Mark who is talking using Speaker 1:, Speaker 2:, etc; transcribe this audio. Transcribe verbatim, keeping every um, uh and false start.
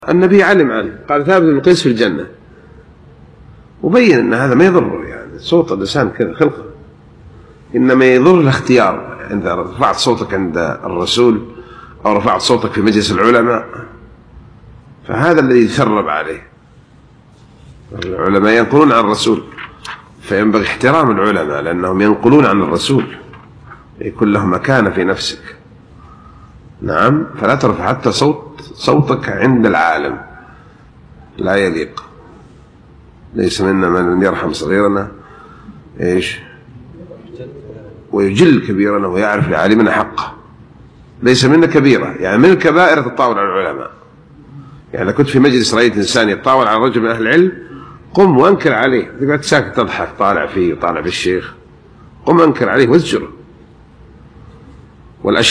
Speaker 1: النبي علم عنه، قال ثابت بن قيس في الجنة، وبين أن هذا ما يضره، يعني صوت الإنسان كذا خلقه، إنما يضر الاختيار. إذا رفعت صوتك عند الرسول أو رفعت صوتك في مجلس العلماء فهذا الذي يثرب عليه. العلماء ينقلون عن الرسول، فينبغي احترام العلماء لأنهم ينقلون عن الرسول، يكون لهم مكانة في نفسك. نعم، فلا ترفع حتى صوت صوتك عند العالم، لا يليق. ليس منا من لم يرحم صغيرنا ايش ويجل كبيرنا ويعرف لعالمنا حقه. ليس منا كبيرة، يعني من الكبائر تطاول على العلماء. يعني لو كنت في مجلس رأيت إنسان يتطاول على رجل من أهل العلم، قم وأنكر عليه. تقعد ساكت تضحك طالع فيه وطالع بالشيخ، قم أنكر عليه وازجره. والأشياء